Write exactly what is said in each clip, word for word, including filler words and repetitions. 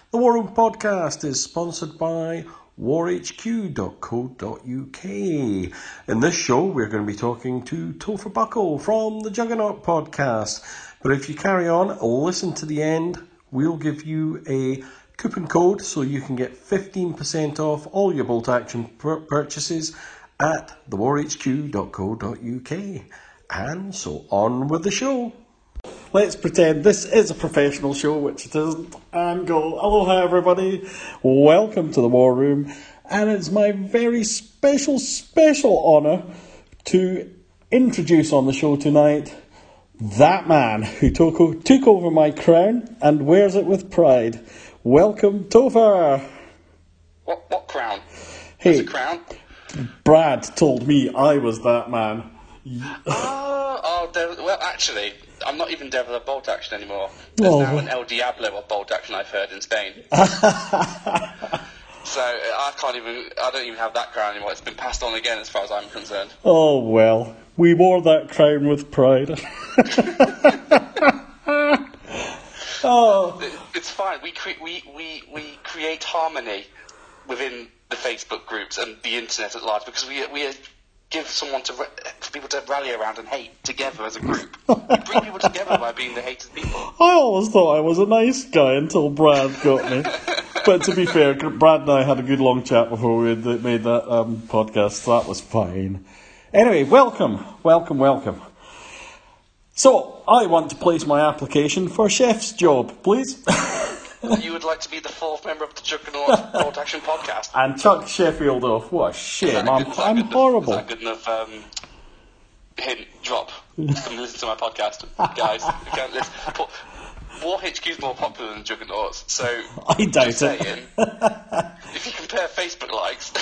The War Room podcast is sponsored by war h q dot co dot u k. In this show, we're going to be talking to Topher Buckle from the Juggernaut podcast. But if you carry on, listen to the end, we'll give you a coupon code so you can get fifteen percent off all your bolt action pur- purchases at the war h q dot co dot u k. And so on with the show. Let's pretend this is a professional show, which it isn't, and go, aloha everybody, welcome to the War Room, and it's my very special, special honour to introduce on the show tonight that man who took, took over my crown and wears it with pride. Welcome, Topher. What, what crown? Hey, There's a crown? Brad told me I was that man. Oh, oh there, well, actually, I'm not even Devil of Bolt Action anymore. There's Oh. now an El Diablo of Bolt Action, I've heard, in Spain. So I can't even, I don't even have that crown anymore. It's been passed on again as far as I'm concerned. Oh, well, we wore that crown with pride. Oh, It's fine. We, cre- we, we, we create harmony within the Facebook groups and the internet at large because we we give someone to for people to rally around and hate together as a group. We bring people together by being the hated people. I always thought I was a nice guy until Brad got me. But to be fair, Brad and I had a good long chat before we had made that um, podcast, so that was fine. Anyway, welcome, welcome, welcome. So, I want to place my application for chef's job, please. You would like to be the fourth member of the Juggernaut Bolt Action podcast. And chuck Sheffield off. What a shame. I'm, Is that I'm good enough- horrible. Is that good enough um, hint, drop? Come listen to my podcast, guys. You can't listen. But War H Q is more popular than Juggernauts, so I doubt just it. saying, if you compare Facebook likes,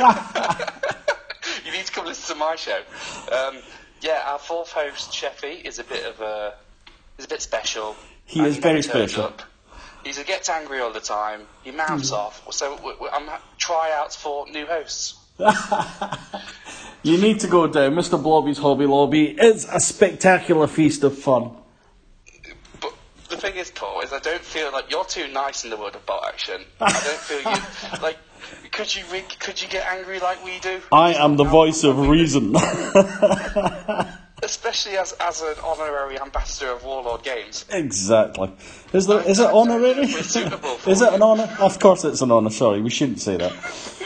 you need to come listen to my show. Um, yeah, our fourth host, Sheffy, is a bit of a is a bit special. He And is very never turns special. up. He gets angry all the time. He mouths off. So w- w- I'm ha- tryouts for new hosts. You need to go down. Mister Blobby's Hobby Lobby is a spectacular feast of fun. But the thing is, Paul, is I don't feel like you're too nice in the world of bolt action. I don't feel you like. Could you re- could you get angry like we do? I am the voice of reason. Especially as as an honorary ambassador of Warlord Games. Exactly. Is there? I Is it don't know honorary? if we're suitable for Is it an you. honour? Of course, it's an honour. Sorry, we shouldn't say that.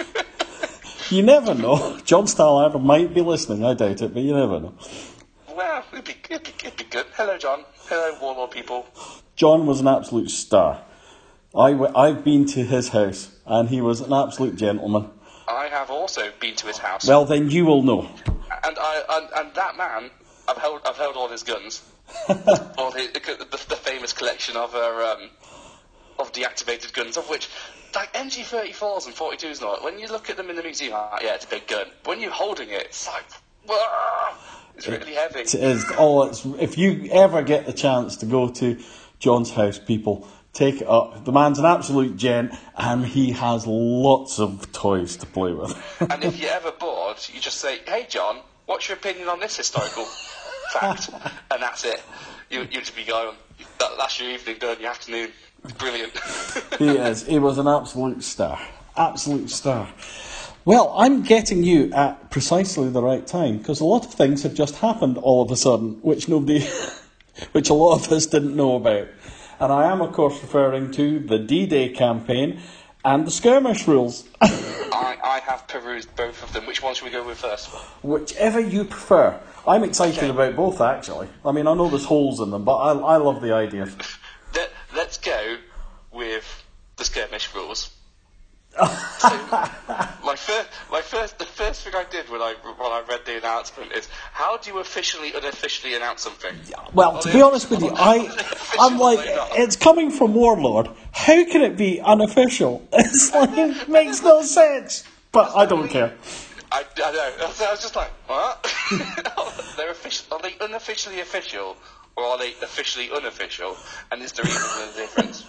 You never know. John Stallard might be listening. I doubt it, but you never know. Well, it'd be, it'd be it'd be good. Hello, John. Hello, Warlord people. John was an absolute star. I w- I've been to his house, and he was an absolute gentleman. I have also been to his house. Well, then you will know. And I and, and that man, I've held I've held all his guns, all his, the, the famous collection of uh, um, of deactivated guns, of which like M G thirty-fours and forty-twos and all. When you look at them in the museum, like, yeah, it's a big gun. When you're holding it, it's like, whoa, it's really heavy. It is. Oh, it's, if you ever get the chance to go to John's house, people, take it up. The man's an absolute gent, and he has lots of toys to play with. And if you're ever bored, you just say, "Hey, John, what's your opinion on this historical fact?" And that's it. You you just be going. That, that's your evening done. Your afternoon. It's brilliant. He is. He was an absolute star. Absolute star. Well, I'm getting you at precisely the right time, because a lot of things have just happened all of a sudden, which nobody, which a lot of us didn't know about. And I am, of course, referring to the D-Day campaign and the skirmish rules. I, I have perused both of them. Which one should we go with first? Whichever you prefer. I'm excited Okay. about both, actually. I mean, I know there's holes in them, but I, I love the idea. Let, let's go with the skirmish rules. So, my first, my first, the first thing I did when I when I read the announcement is, how do you officially, unofficially announce something? Well, to be honest with you, I, I'm like, it's coming from Warlord. How can it be unofficial? It's like, it makes no sense. But I don't care. I, I know. So I was just like, what? They're official. Are they unofficially official, or are they officially unofficial? And is there even a difference?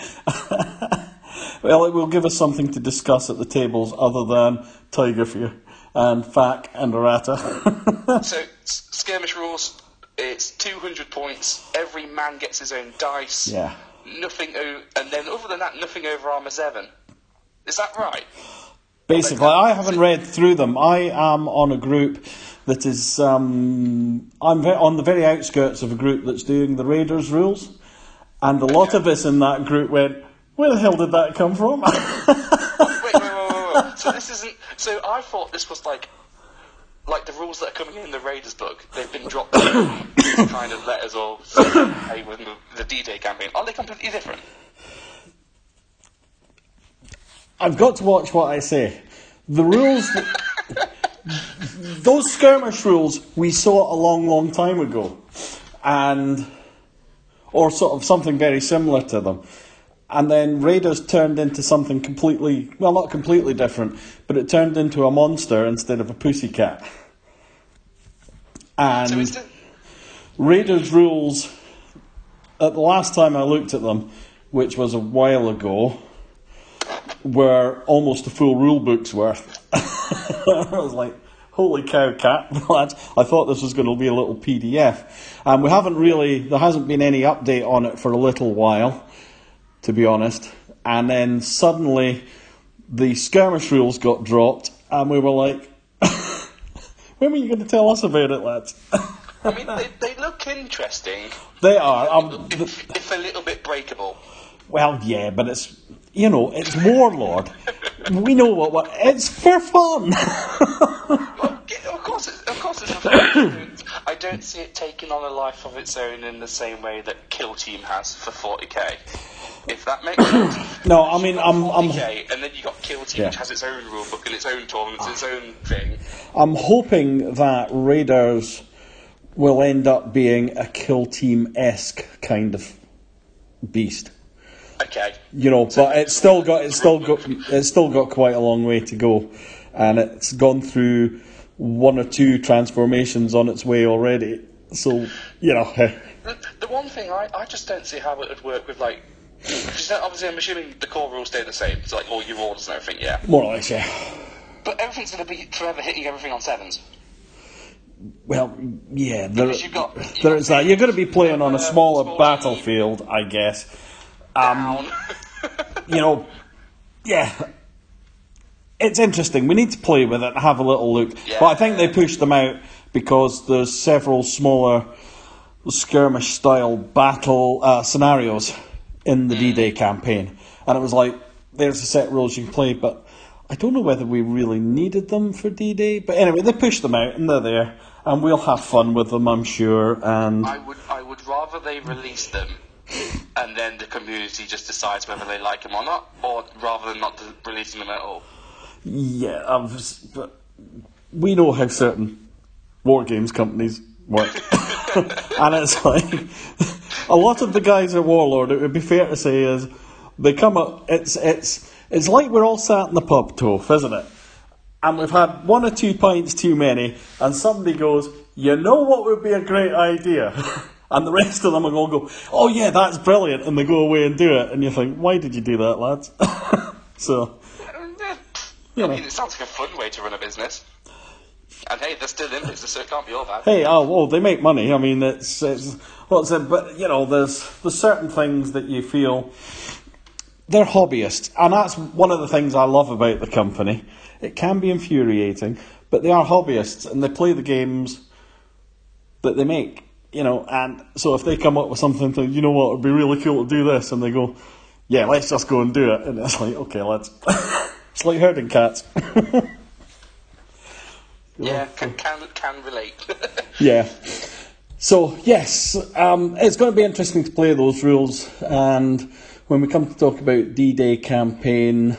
Well, it will give us something to discuss at the tables other than Tiger Fear and F A Q and Errata. So, s- skirmish rules, it's two hundred points. Every man gets his own dice. Yeah. nothing, o- and then other than that, nothing over Armour seven. Is that right? Basically, I haven't read through them. I am on a group that is, um, I'm ve- on the very outskirts of a group that's doing the Raiders rules, and a lot of us in that group went, where the hell did that come from? wait, wait, wait, wait, wait. So this isn't. So I thought this was like, like the rules that are coming in the Raiders book. They've been dropped in kind of letters or hey, with the, the D-Day campaign. Are they completely different? I've got to watch what I say. The rules, those skirmish rules we saw a long, long time ago, and or sort of something very similar to them. And then Raiders turned into something completely, well, not completely different, but it turned into a monster instead of a pussycat. And So is it- Raiders rules, at the last time I looked at them, which was a while ago, were almost a full rule book's worth. I was like, holy cow, cat, lads. I thought this was going to be a little P D F. And we haven't really, there hasn't been any update on it for a little while, to be honest. And then suddenly the skirmish rules got dropped, and we were like, when were you going to tell us about it, lads? I mean, they, they look interesting. They are. Um, If, if a little bit breakable. well, yeah, but it's, you know, it's Warlord. We know what, what it's for fun. Well, yeah, of course, it's, of course, it's for fun. I don't see it taking on a life of its own in the same way that Kill Team has for forty k. If that makes sense. No, I mean, I'm, I'm, forty k, and then you got Kill Team, Yeah. which has its own rule book and its own tournaments, its own thing. I'm hoping that Raiders will end up being a Kill Team-esque kind of beast. Okay. You know, but it's still got it's still got it's still got quite a long way to go, and it's gone through one or two transformations on its way already. So you know, The, the one thing I, I just don't see how it would work with like. Because obviously, I'm assuming the core rules stay the same. It's like all your orders and everything, yeah. more or less, yeah. But everything's going to be forever hitting everything on sevens. Well, yeah, there, Because you've got- you've there got is that. You're going to be playing on a uh, smaller small battlefield, I guess. Um, Down. you know, yeah, it's interesting. We need to play with it and have a little look. Yeah. But I think they pushed them out because there's several smaller skirmish-style battle uh, scenarios in the D-Day campaign. And it was like, there's a set of rules you can play, but I don't know whether we really needed them for D-Day. But anyway, they pushed them out and they're there. And we'll have fun with them, I'm sure. And I would I would rather they release them and then the community just decides whether they like them or not, or rather than not releasing them at all. yeah, I've, but we know how certain war games companies work. And it's like, a lot of the guys at Warlord, it would be fair to say, is they come up, it's it's it's like we're all sat in the pub, Toph, isn't it? And we've had one or two pints too many, and somebody goes, you know what would be a great idea? And the rest of them are going to go, oh yeah, that's brilliant, and they go away and do it, and you think, why did you do that, lads? So, you I know. mean, it sounds like a fun way to run a business. And hey, they're still in business, so it can't be all bad. Hey, oh, well, they make money. I mean, it's, it's what's it? But you know, there's there's certain things that you feel they're hobbyists, and that's one of the things I love about the company. It can be infuriating, but they are hobbyists, and they play the games that they make. You know, and so if they come up with something, to, you know what, it'd be really cool to do this, and they go, yeah, let's just go and do it, and it's like, okay, let's. It's like herding cats. Yeah, can can can relate. Yeah. So, yes, um, it's going to be interesting to play those rules. And when we come to talk about D-Day campaign,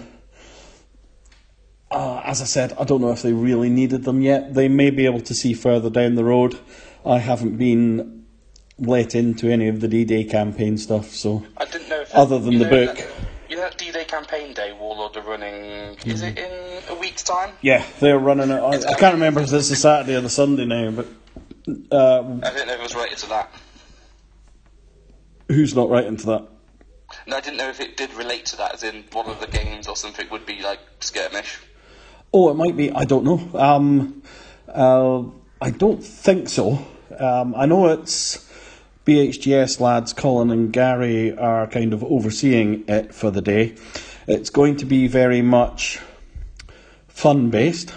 uh, as I said, I don't know if they really needed them yet. They may be able to see further down the road. I haven't been let into any of the D-Day campaign stuff, so I didn't know if other than you the know book. That, you know that D-Day campaign day Warlord are running. Is it in a week's time? Yeah, they're running it. I, I can't remember if it's the Saturday or the Sunday now, but uh, I didn't know if it was related to that. who's not right into that? No, I didn't know if it did relate to that, as in one of the games or something would be like skirmish. Oh, it might be. I don't know. Um, uh, I don't think so. Um, I know it's B H G S lads Colin and Gary are kind of overseeing it for the day. It's going to be very much fun-based,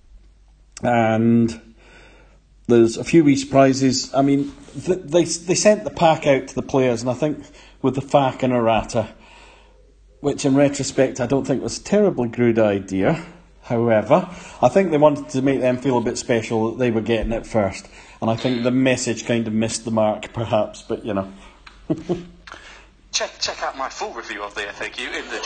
and there's a few wee surprises. I mean, th- they they sent the pack out to the players, and I think with the F A Q and errata, which in retrospect I don't think was a terribly good idea. However, I think they wanted to make them feel a bit special that they were getting it first. And I think the message kind of missed the mark, perhaps, but you know. check check out my full review of the F A Q in the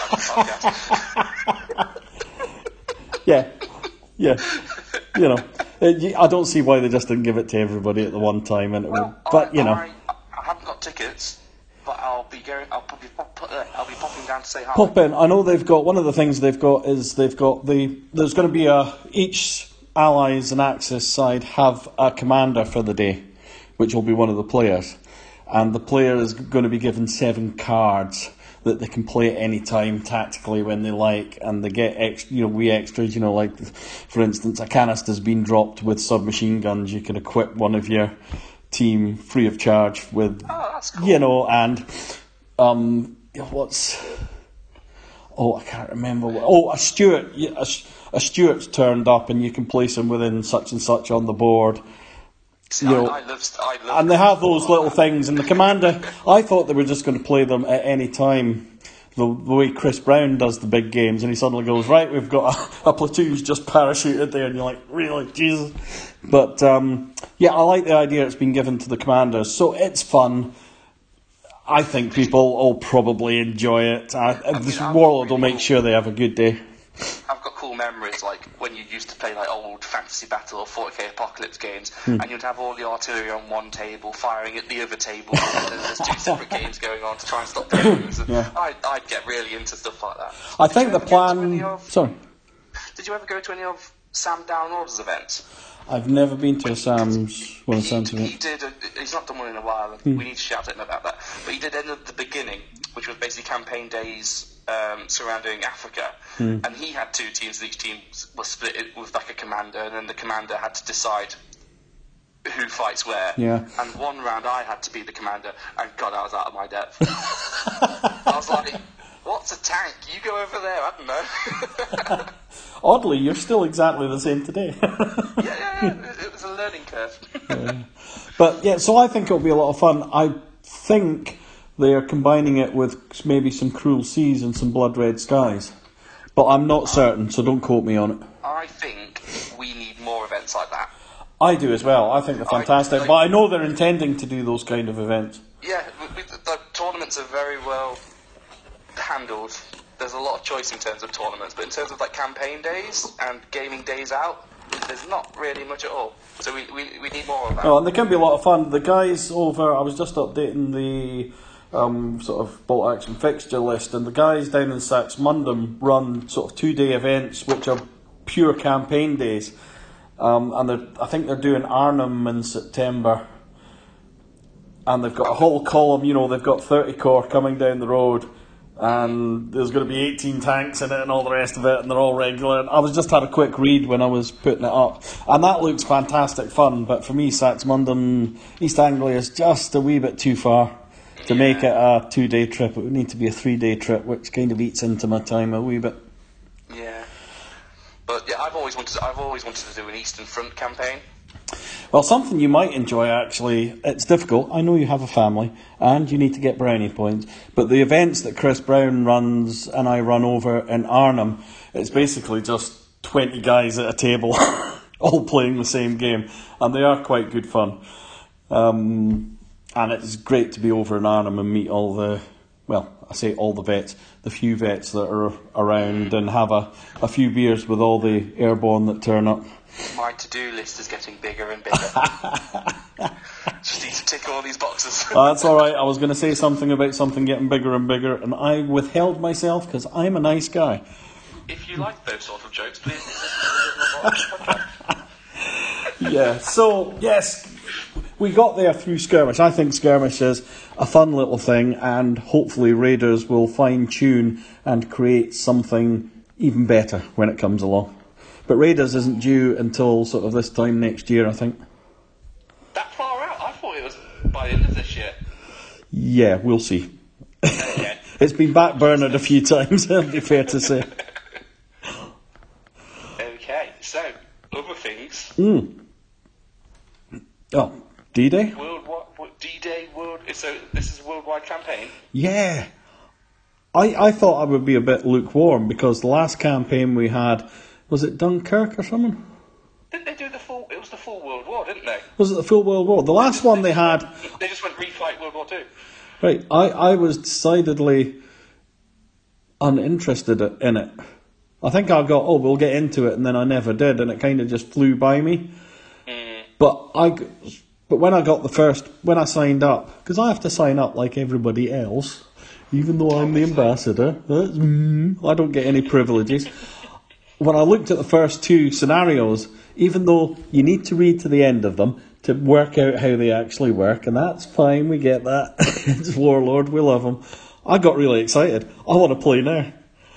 Juggernaut podcast. yeah, yeah, you know. It, I don't see why they just didn't give it to everybody at the one time, and it well, would, but I, you know. I, I haven't got tickets, but I'll be going. I'll probably pop, uh, I'll be popping down to say hi. Pop in. I know they've got one of the things they've got is they've got the. There's going to be a each. Allies and Axis side have a commander for the day, which will be one of the players, and the player is going to be given seven cards that they can play at any time tactically when they like, and they get extra, you know, wee extras. You know, like for instance, a canister's been dropped with submachine guns. You can equip one of your team free of charge with, oh, that's cool. You know, and um, what's. Oh, I can't remember. What, oh, a Stuart, a, a Stuart's turned up, and you can place him within such and such on the board. See, you know, I, I love, I love and they have those little things. And the commander, I thought they were just going to play them at any time, the, the way Chris Brown does the big games, and he suddenly goes, right, we've got a, a platoon's just parachuted there, and you're like, really, Jesus. But um, yeah, I like the idea it's been given to the commanders, so it's fun. I think people will probably enjoy it. I, I mean, this Warlord will make sure they have a good day. I've got cool memories, like when you used to play like old Fantasy Battle or forty K Apocalypse games, hmm. and you'd have all the artillery on one table firing at the other table, and then there's two separate games going on to try and stop the Germans. Yeah. I'd, I'd get really into stuff like that. I did think the plan. Of, Sorry. Did you ever go to any of Sam Downord's events? I've never been to a Sam's one of Sam's events. He did. A, he's not done one in a while. Hmm. We need to shout at him about that. But he did end at the beginning, which was basically campaign days um, surrounding Africa, hmm. and he had two teams. Each team was split with like a commander, and then the commander had to decide who fights where. Yeah. And one round, I had to be the commander, and God, I was out of my depth. I was like, "What's a tank? You go over there." I don't know. Oddly, you're still exactly the same today. yeah, yeah, yeah. It was a learning curve. yeah. But yeah, so I think it'll be a lot of fun. I think they are combining it with maybe some Cruel Seas and some Blood Red Skies. But I'm not certain, so don't quote me on it. I think we need more events like that. I do as well. I think they're fantastic. I, like, but I know they're intending to do those kind of events. Yeah, we, we, the tournaments are very well handled. There's a lot of choice in terms of tournaments, but in terms of like campaign days and gaming days out, there's not really much at all. So we we, we need more of that. Oh, and they can be a lot of fun. The guys over, I was just updating the um, sort of bolt action fixture list, and the guys down in Saxmundham run sort of two day events, which are pure campaign days. Um, and they're, I think they're doing Arnhem in September, and they've got a whole column. You know, they've got thirty corps coming down the road. And there's going to be eighteen tanks in it and all the rest of it, and they're all regular. And I was just had a quick read when I was putting it up, and that looks fantastic fun. But for me, Saxmundham, East Anglia is just a wee bit too far to yeah. make it a two-day trip. It would need to be a three-day trip, which kind of eats into my time a wee bit. Yeah, but yeah, I've always wanted. I've always wanted to do an Eastern Front campaign. Well, something you might enjoy, actually, it's difficult. I know you have a family and you need to get brownie points, but the events that Chris Brown runs and I run over in Arnhem, it's basically just twenty guys at a table all playing the same game, and they are quite good fun. Um, and it's great to be over in Arnhem and meet all the, well, I say all the vets, the few vets that are around, and have a, a few beers with all the airborne that turn up. My to-do list is getting bigger and bigger. Just need to tick all these boxes. uh, that's all right. I was going to say something about something getting bigger and bigger, and I withheld myself because I'm a nice guy. If you like those sort of jokes, please Yeah, so, yes, we got there through Skirmish. I think Skirmish is a fun little thing, and hopefully Raiders will fine-tune and create something even better when it comes along. But Raiders isn't due until sort of this time next year, I think. That far out? I thought it was by by the end of this year. Yeah, we'll see. Okay. It's been backburnered a few times, it'd be fair to say. Okay, so, other things. Mm. Oh, D-Day? Worldwide, D-Day, World, so this is a worldwide campaign? Yeah. I, I thought I would be a bit lukewarm because the last campaign we had, was it Dunkirk or something? Didn't they do the full, it was the full World War, didn't they? Was it the full World War? The last one they had... They just went refight World War Two. Right, I, I was decidedly uninterested in it. I think I got, oh, we'll get into it, and then I never did, and it kind of just flew by me. Mm. But I, but when I got the first, when I signed up, because I have to sign up like everybody else, even though I'm the ambassador, that's, mm, I don't get any privileges. When I looked at the first two scenarios, even though you need to read to the end of them to work out how they actually work, and that's fine, we get that. It's Warlord, we love them. I got really excited. I want to play now.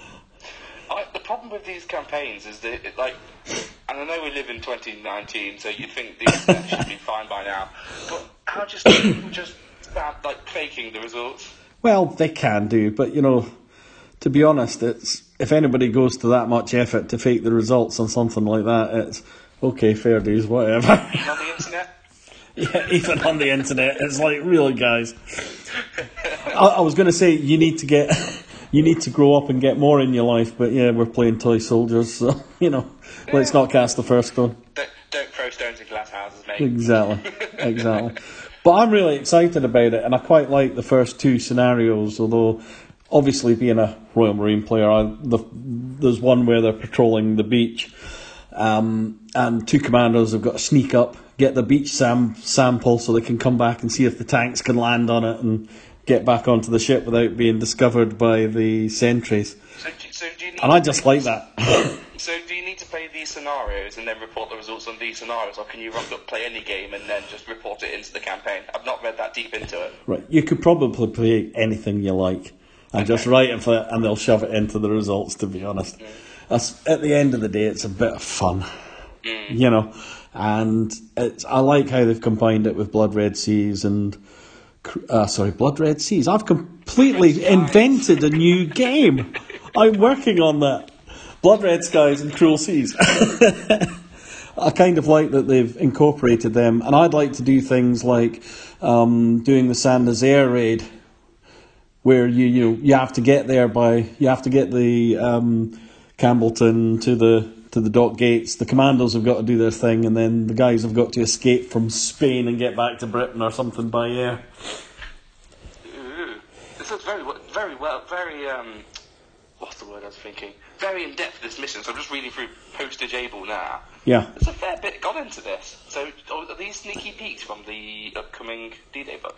I, the problem with these campaigns is that, it, like, and I know we live in twenty nineteen, so you'd think the internet should be fine by now, but how just people just start, like, faking the results? Well, they can do, but, you know, to be honest, it's if anybody goes to that much effort to fake the results on something like that, it's, okay, fair dues, whatever. Even on the internet? Yeah, even on the internet, it's like, really, guys. I, I was going to say you need to get, you need to grow up and get more in your life, but yeah, we're playing toy soldiers, so you know, yeah. Let's not cast the first stone. Don't, don't throw stones in glass houses, mate. Exactly, exactly. But I'm really excited about it, and I quite like the first two scenarios. Although, obviously, being a Royal Marine player, I, the, there's one where they're patrolling the beach. Um, and two commandos have got to sneak up, get the beach sam- sample so they can come back and see if the tanks can land on it and get back onto the ship without being discovered by the sentries. So, do, so do you need and I just like that. So do you need to play these scenarios and then report the results on these scenarios, or can you rock up, play any game and then just report it into the campaign? I've not read that deep into it. Right, you could probably play anything you like and okay. just write it for it and they'll shove it into the results, to be honest. Mm. That's, at the end of the day, it's a bit of fun, mm. you know, and it's, I like how they've combined it with Blood Red Seas and, uh, sorry, Blood Red Seas. I've completely invented a new game. I'm working on that. Blood Red Skies and Cruel Seas. I kind of like that they've incorporated them, and I'd like to do things like um, doing the Saint-Nazaire raid, where you you know, you have to get there by you have to get the um, Campbellton to the to the dock gates. The commandos have got to do their thing, and then the guys have got to escape from Spain and get back to Britain or something by air. Ooh, this is very very well very um. What's the word I was thinking? Very in depth this mission. So I'm just reading through Postage Able now. Yeah. There's a fair bit gone into this. So are these sneaky peeks from the upcoming D-Day book?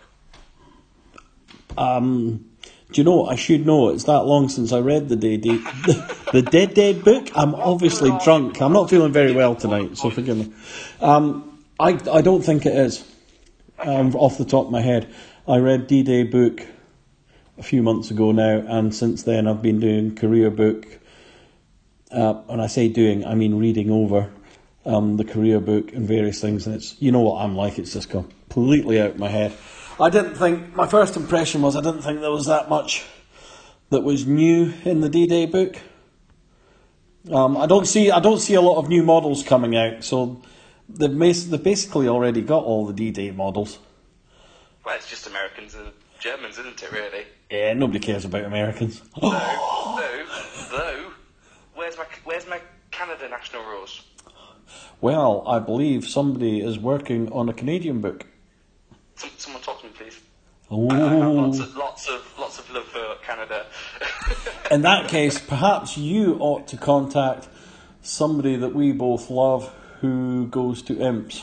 Um, do you know, I should know, it's that long since I read the D-Day, the, the Dead Dead book. I'm obviously drunk. I'm not feeling very well tonight, so forgive me. Um, I, I don't think it is, um, off the top of my head. I read D-Day book a few months ago now, and since then I've been doing career book. Uh, when I say doing, I mean reading over um, the career book and various things, and it's, you know what I'm like, it's just completely out of my head. I didn't think, my first impression was I didn't think there was that much that was new in the D-Day book. Um, I don't see I don't see a lot of new models coming out, so they've, mas- they've basically already got all the D-Day models. Well, it's just Americans and Germans, isn't it, really? Yeah, nobody cares about Americans. No, no, though, where's my, where's my Canada national rules? Well, I believe somebody is working on a Canadian book. Some, someone talk to me, please. Oh. I, I have lots of, lots of, lots of love for Canada. In that case, perhaps you ought to contact somebody that we both love who goes to Imps.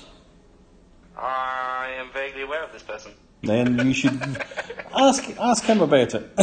I am vaguely aware of this person. Then you should ask ask him about it.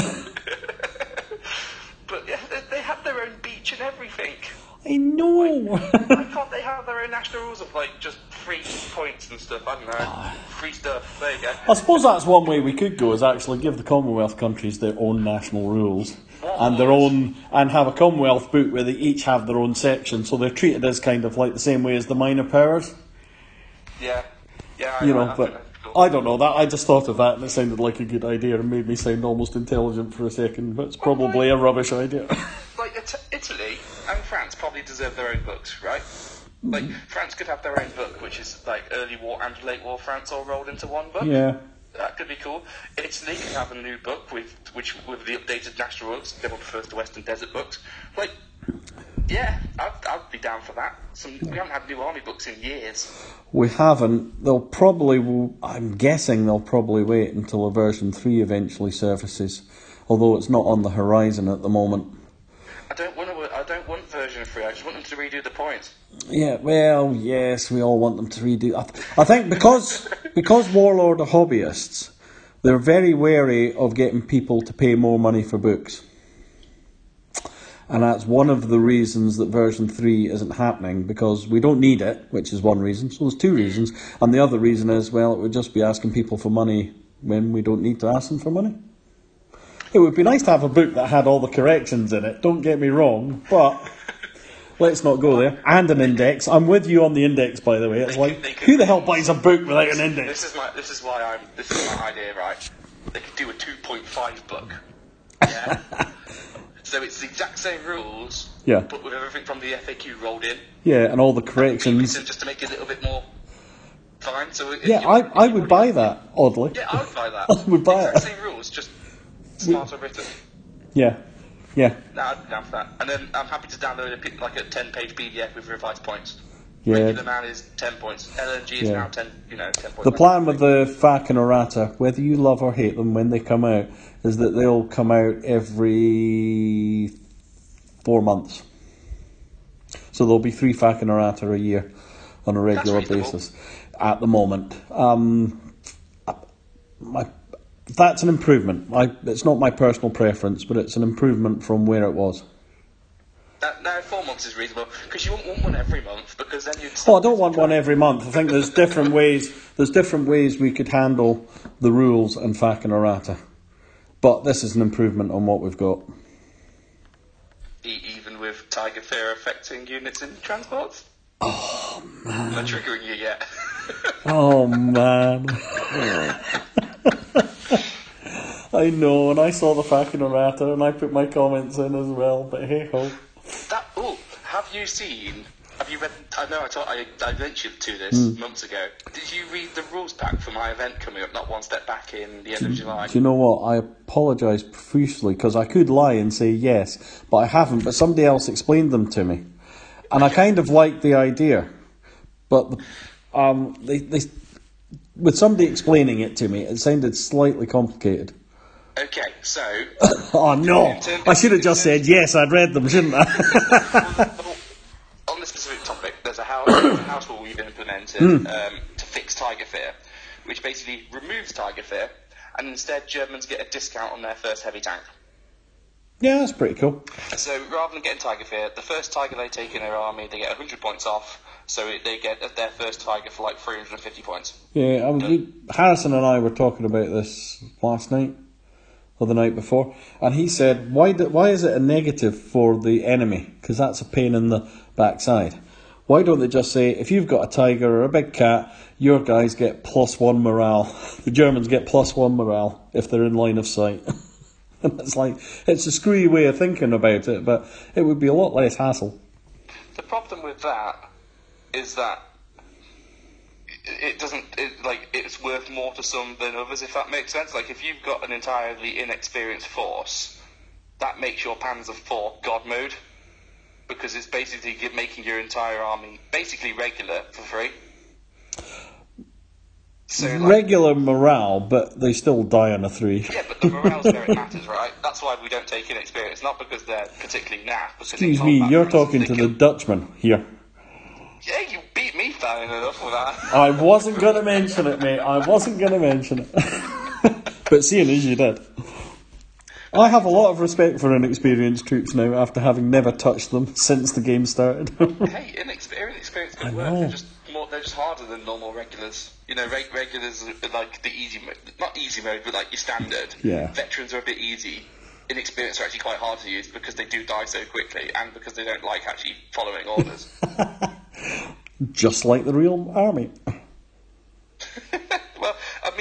But yeah, they, they have their own beach and everything. I know. Why, why can't they have their own national rules of, like, just free points and stuff? I don't know. Free stuff. There you go. I suppose that's one way we could go, is actually give the Commonwealth countries their own national rules. What and their own, and have a Commonwealth book where they each have their own section, so they're treated as kind of like the same way as the minor powers. Yeah. Yeah, I, you know, I, I but think that's cool. I don't know that. I just thought of that and it sounded like a good idea and made me sound almost intelligent for a second, but it's probably a rubbish idea. Like, Italy and France probably deserve their own books, right? Like, France could have their own book, which is like early war and late war France all rolled into one book. Yeah. That could be cool. Italy could have a new book with which with the updated national books. Everyone prefers the Western Desert books. Like, yeah, I'd, I'd be down for that. Some, we haven't had new army books in years. We haven't. They'll probably, will, I'm guessing they'll probably wait until a version three eventually surfaces, although it's not on the horizon at the moment. I don't want to. I don't want version three. I just want them to redo the points. Yeah, well, yes, we all want them to redo. I, th- I think because because Warlord are hobbyists, they're very wary of getting people to pay more money for books. And that's one of the reasons that version three isn't happening, because we don't need it, which is one reason. So there's two reasons. And the other reason is, well, it would just be asking people for money when we don't need to ask them for money. It would be nice to have a book that had all the corrections in it, don't get me wrong, but let's not go there. And an index. I'm with you on the index, by the way. It's They like, could- they could- who the hell buys a book without an index? This is my. This is why I'm. This is my idea, right? They could do a two point five book. Yeah. So it's the exact same rules. Yeah. But with everything from the F A Q rolled in. Yeah, and all the corrections. Just to make it a little bit more fine. So if Yeah, you- I, if I you would already- buy that, oddly. Yeah, I would buy that. I would buy the it. exact same rules, just smarter written. Yeah, yeah, No, I'd be down for that. And then I'm happy to download a, pi- like a ten-page P D F with revised points. yeah. Regular man is ten points. L N G is Yeah. now ten. You know, ten points. The plan with the F A Q and errata, whether you love or hate them when they come out, is that they'll come out every four months. So there'll be three F A Q and errata a year on a regular reasonable. basis at the moment. Um, my, that's an improvement. I, it's not my personal preference, but it's an improvement from where it was. That, now four months is reasonable because you won't want one every month because then you'd. Oh, I don't want one every month. I think there's different ways. There's different ways we could handle the rules and F A Q and errata. But this is an improvement on what we've got. E- even with Tiger Fear affecting units in transports. Oh man! I'm not triggering you yet. Oh man! I know, and I saw the F A Q and errata, and I put my comments in as well. But hey ho! That. Oh, have you seen? Have you read? I know I told, I, I mentioned to this Mm. months ago. Did you read the rules pack for my event coming up? Not one step back in the end of July. Do you know what? I apologise profusely because I could lie and say yes, but I haven't. But somebody else explained them to me, and I kind of liked the idea. But um, they, they, with somebody explaining it to me, it sounded slightly complicated. Okay, so Oh no! In terms- I should have just said yes. I'd read them, shouldn't I? on this specific topic, there's a house, there's a house rule we've implemented Hmm. um, to fix Tiger Fear, which basically removes Tiger Fear, and instead Germans get a discount on their first heavy tank. Yeah, that's pretty cool. So rather than getting Tiger Fear, the first Tiger they take in their army, they get one hundred points off, so it, they get their first Tiger for like three hundred fifty points. Yeah, I was, we, Harrison and I were talking about this last night, or the night before, and he said, why do, why is it a negative for the enemy? Because that's a pain in the backside. Why don't they just say, if you've got a tiger or a big cat, your guys get plus one morale. The Germans get plus one morale if they're in line of sight. And it's like, it's a screwy way of thinking about it, but it would be a lot less hassle. The problem with that is that it doesn't, it, like, it's worth more to some than others, if that makes sense. Like, if you've got an entirely inexperienced force, that makes your Panzer four God mode, because it's basically gi- making your entire army basically regular for free. So, like, Regular morale, but they still die on a three. yeah, but the morale's where it matters, right? That's why we don't take inexperienced, not because they're particularly naff. Because in Excuse me, combat, you're for instance, talking they to can- the Dutchman here. Yeah, you beat me fair enough with that. I wasn't going to mention it, mate. I wasn't going to mention it. But seeing as you did. I have a lot of respect for inexperienced troops now after having never touched them since the game started. Hey, inexperienced, experienced I good work. know. They're just more, they're just harder than normal regulars. You know, reg- regulars are like the easy mode, not easy mode, but like your standard. Yeah. Veterans are a bit easy. Inexperienced are actually quite hard to use because they do die so quickly and because they don't like actually following orders. Just like the real army. Well, I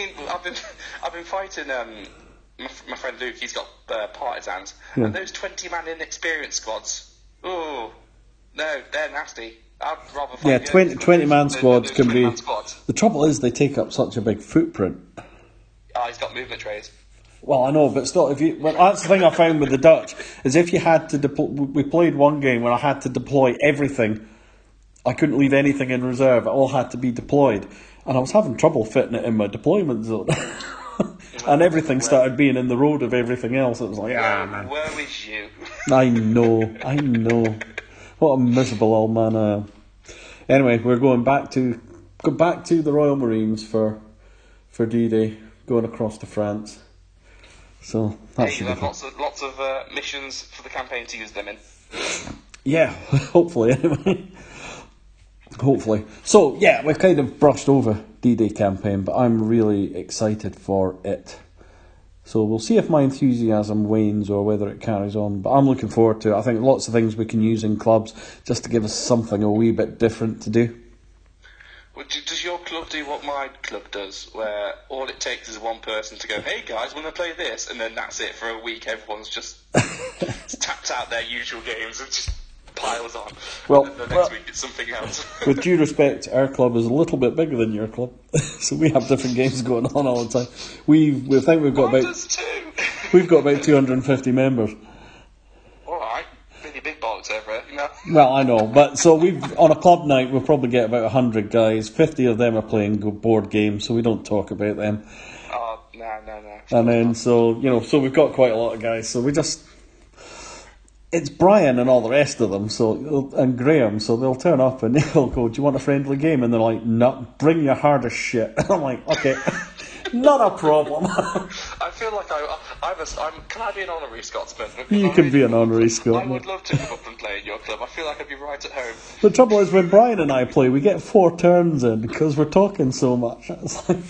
I've been fighting um, my, my friend Luke. He's got uh, partisans, Yeah. and those twenty-man inexperienced squads. Oh no, they're nasty. I'd rather fight Yeah, the twenty, others twenty man than- squads than can those be. twenty-man squads. The trouble is, they take up such a big footprint. Oh, he's got movement trays. Well, I know, but still, if you, well, that's the thing I found with the Dutch is if you had to deploy. We played one game where I had to deploy everything. I couldn't leave anything in reserve. It all had to be deployed, and I was having trouble fitting it in my deployment zone. And everything started being in the road of everything else. It was like, ah, Where, man. where is you? I know, I know. What a miserable old man I am. Anyway, we're going back to go back to the Royal Marines for for D-Day, going across to France. So that Hey, should you be have fun. lots of lots of uh, missions for the campaign to use them in. Yeah, hopefully anyway. Hopefully. So yeah, we've kind of brushed over D-Day campaign, but I'm really excited for it. So we'll see if my enthusiasm wanes or whether it carries on. But I'm looking forward to it. I think lots of things we can use in clubs just to give us something a wee bit different to do. Well, do- does your club do what my club does, where all it takes is one person to go, "Hey guys, want to play this?" and then that's it for a week. Everyone's just tapped out their usual games and just piles on. Well, and then the well- next week it's something else. With due respect, our club is a little bit bigger than your club, so we have different games going on all the time. We we think we've got Mine about does too. we've got about two hundred fifty members. All right, really big bollocks over it, you know. Well, I know, but so we've on a club night we'll probably get about a hundred guys. Fifty of them are playing go- board games, so we don't talk about them. Oh no, no, no. And then so you know, so we've got quite a lot of guys. So we just it's Brian and all the rest of them, so and Graham. So they'll turn up and they'll go, "Do you want a friendly game?" And they're like, "No, bring your hardest shit." And I'm like, "Okay, not a problem." I feel like I, I'm a, I'm. Can I be an honorary Scotsman? Because You I can really- be an honorary I Scotsman. would love to come up and play in your club. I feel like I'd be right at home. The trouble is when Brian and I play, we get four turns in because we're talking so much. It's like,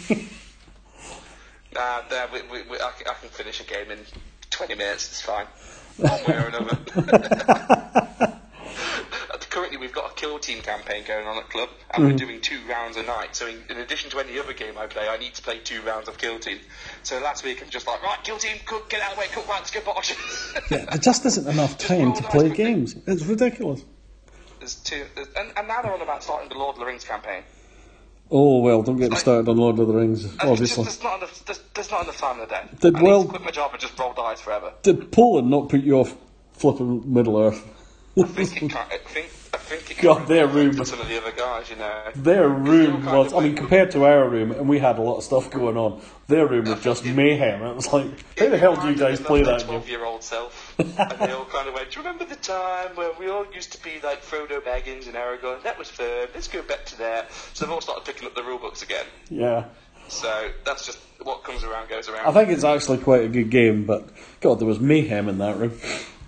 Nah, nah, we, we, we, I, can- I can finish a game in twenty minutes. It's fine, one way or another. Currently, we've got a kill team campaign going on at club, and we're doing two rounds a night. So, in, in addition to any other game I play, I need to play two rounds of kill team. So last week, I'm just like, right, kill team, cook, get out of the way, cook, right, let's go bosh. yeah, there just isn't enough time to play games. It's ridiculous. There's two, there's, and, and now they're on about starting the Lord of the Rings campaign. Oh well, don't get me started on Lord of the Rings. And Obviously, There's, just, there's, not enough, there's, there's not enough time in the day. Did I need well- to quit my job and just roll dice forever. did Poland not put you off flipping Middle Earth? I think it can't, I think, I think it God, can't their affect room- some of the other guys, you know. Their room kind was, of I mean, like- compared to our room, and we had a lot of stuff going on, their room was just mayhem. It was like, how the hell do you guys play that game? twelve-year-old self, and they all kind of went, "Do you remember the time where we all used to be like Frodo Baggins and Aragorn? That was fun. Let's go back to that." So they've all started picking up the rule books again. Yeah. So that's just what comes around goes around. I think it's actually quite a good game, but God, there was mayhem in that room.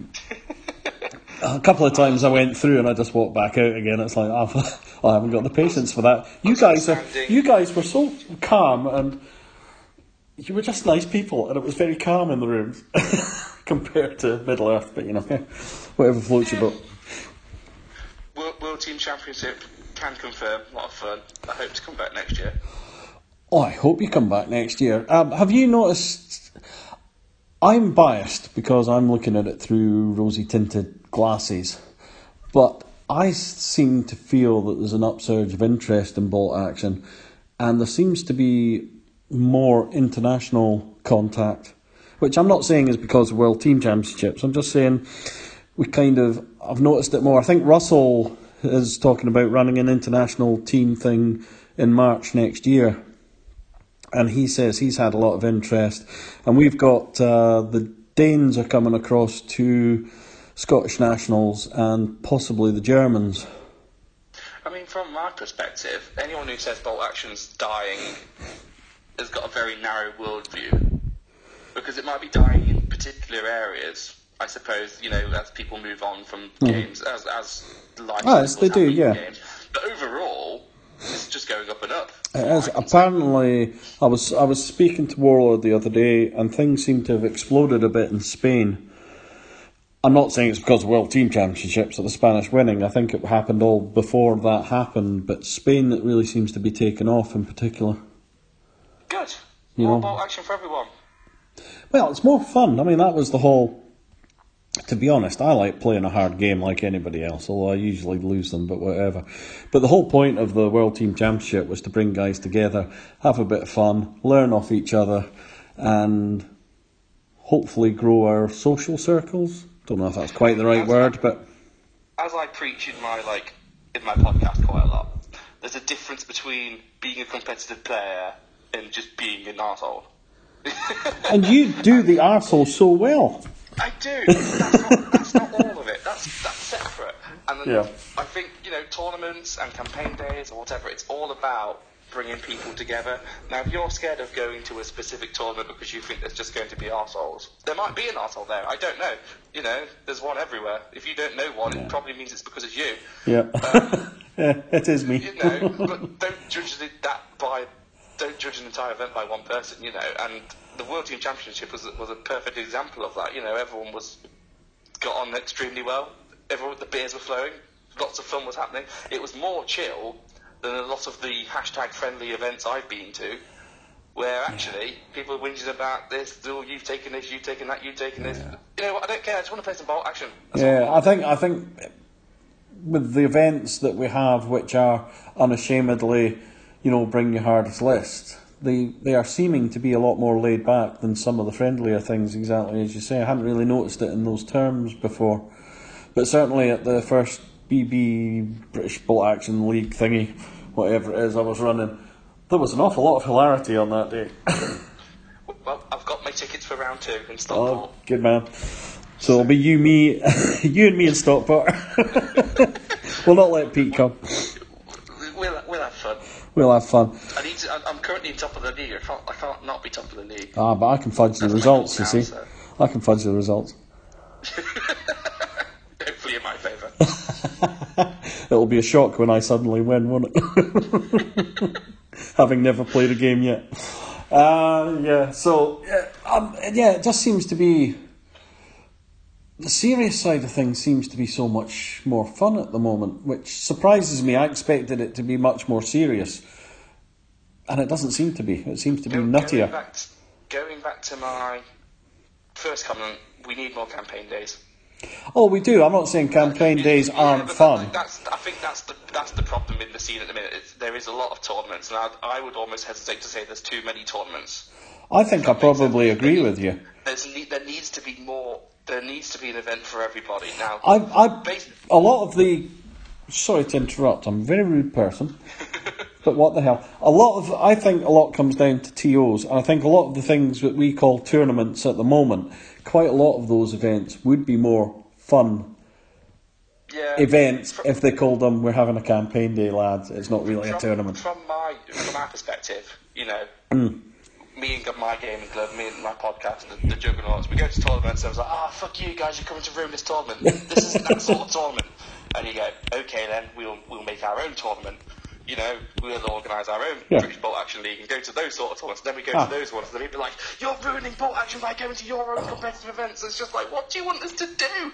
A couple of times I went through and I just walked back out again. It's like, oh, I haven't got the patience for that. You guys are, you guys were so calm and you were just nice people, and it was very calm in the rooms compared to Middle Earth. But you know, whatever floats your boat. World, World Team Championship can confirm, a lot of fun. I hope to come back next year. Oh, I hope you come back next year. Um, have you noticed? I'm biased because I'm looking at it through rosy tinted glasses, but I seem to feel that there's an upsurge of interest in bolt action, and there seems to be more international contact, which I'm not saying is because of World Team Championships. I'm just saying we kind of, I've noticed it more. I think Russell is talking about running an international team thing in March next year. And he says he's had a lot of interest. And we've got uh, the Danes are coming across to Scottish nationals and possibly the Germans. I mean, from my perspective, anyone who says bolt action's dying has got a very narrow worldview. Because it might be dying in particular areas, I suppose, you know, as people move on from mm. games, as, as life oh, yes, they do, yeah. Games. But overall, it's just going up and up. It is. Apparently, I was I was speaking to Warlord the other day, and things seem to have exploded a bit in Spain. I'm not saying it's because of World Team Championships or the Spanish winning. I think it happened all before that happened, but Spain, it really seems to be taken off in particular. Good. You More know, bolt action for everyone. well, it's more fun. I mean, that was the whole. To be honest, I like playing a hard game like anybody else, although I usually lose them, but whatever. But the whole point of the World Team Championship was to bring guys together, have a bit of fun, learn off each other, and hopefully grow our social circles. Don't know if that's quite the right as word, I, but... As I preach in my, like, in my podcast quite a lot, there's a difference between being a competitive player and just being an arsehole. And you do the arsehole so well. I do. That's not, that's not all of it. That's that's separate. And then Yeah. I think, you know, tournaments and campaign days or whatever, it's all about bringing people together. Now, if you're scared of going to a specific tournament because you think there's just going to be arseholes, there might be an arsehole there. I don't know. You know, there's one everywhere. If you don't know one, it probably means it's because it's you. Yeah. Um, yeah, it is me. You know, but don't judge it that by... Don't judge an entire event by one person, you know, and the World Team Championship was was a perfect example of that. You know, everyone was got on extremely well. Everyone, the beers were flowing. Lots of fun was happening. It was more chill than a lot of the hashtag friendly events I've been to, where actually yeah. people are whinging about this. Oh, you've taken this, you've taken that, you've taken this. Yeah. You know what? I don't care. I just want to play some bolt action. That's yeah, all. I think I think with the events that we have, which are unashamedly, you know, bring your hardest list, they they are seeming to be a lot more laid back than some of the friendlier things, exactly as you say. I hadn't really noticed it in those terms before. But certainly at the first B B British Bolt Action League thingy, whatever it is I was running, there was an awful lot of hilarity on that day. Well, I've got my tickets for round two in Oh, Stockport. good man. So it'll be you, me, you and me in Stockport. We'll not let Pete come. We'll, we'll have fun. We'll have fun. I need to, I'm currently in top of the league. I can't, I can't not be top of the league. Ah, but I can fudge the That's results, you now, see. so. I can fudge the results. Hopefully in my favour. It'll be a shock when I suddenly win, won't it? Having never played a game yet. Uh, yeah, so, yeah, um, yeah, it just seems to be... The serious side of things seems to be so much more fun at the moment, which surprises me. I expected it to be much more serious, and it doesn't seem to be. It seems to be Go, nuttier. Going back, to, going back to my first comment, we need more campaign days. Oh, we do. I'm not saying campaign days yeah, aren't but fun. That's, I think that's the that's the problem in the scene at the minute. It's, there is a lot of tournaments, and I, I would almost hesitate to say there's too many tournaments. I think I probably agree with you. There's there needs to be more. There needs to be an event for everybody now. I, I, a lot of the. Sorry to interrupt. I'm a very rude person. But what the hell? A lot of. I think a lot comes down to T Os, and I think a lot of the things that we call tournaments at the moment, quite a lot of those events would be more fun yeah, events from, if they called them, we're having a campaign day, lads. It's not really from, a tournament. From my from our perspective, you know. Mm. Me and my gaming club, me and my podcast, the, the Juggernauts, we go to tournaments and I was like, ah, oh, fuck you guys, you're coming to ruin this tournament. This isn't that sort of tournament. And you go, okay then, we'll we'll make our own tournament. You know, we'll organise our own yeah. British Bolt Action League and go to those sort of tournaments. Then we go ah. to those ones and then people are like, you're ruining Bolt Action by going to your own competitive events. It's just like, what do you want us to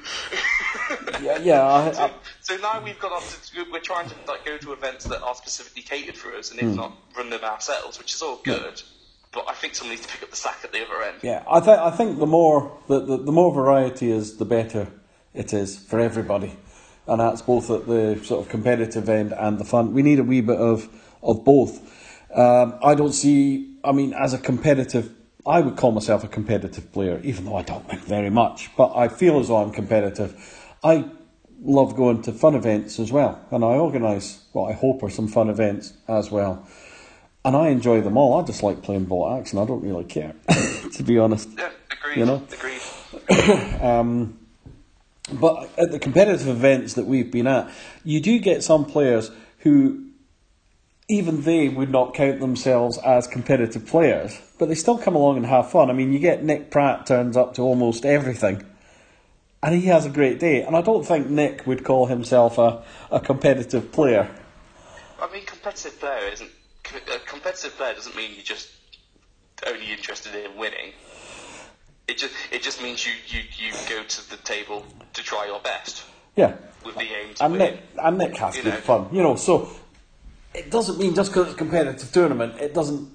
do? yeah, yeah. I, I, so, so now we've got off to, we're trying to like go to events that are specifically catered for us and if mm. not, run them ourselves, which is all good. Yeah. But I think someone needs to pick up the slack at the other end. Yeah, I think I think the more the, the, the more variety is, the better it is for everybody, and that's both at the sort of competitive end and the fun. We need a wee bit of of both. Um, I don't see. I mean, as a competitive, I would call myself a competitive player, even though I don't win very much. But I feel as though I'm competitive. I love going to fun events as well, and I organise what I hope are some fun events as well. And I enjoy them all. I just like playing Bolt Action. I don't really care, to be honest. Yeah, agreed. You know? Agreed. um, but at the competitive events that we've been at, you do get some players who, even they would not count themselves as competitive players, but they still come along and have fun. I mean, you get Nick Pratt turns up to almost everything, and he has a great day. And I don't think Nick would call himself a, a competitive player. I mean, competitive player isn't... A competitive player doesn't mean you're just only interested in winning. It just it just means you, you, you go to the table to try your best. Yeah. With the aim to and win. Nick, and Nick has good fun. You know, so it doesn't mean just because it's a competitive tournament, it doesn't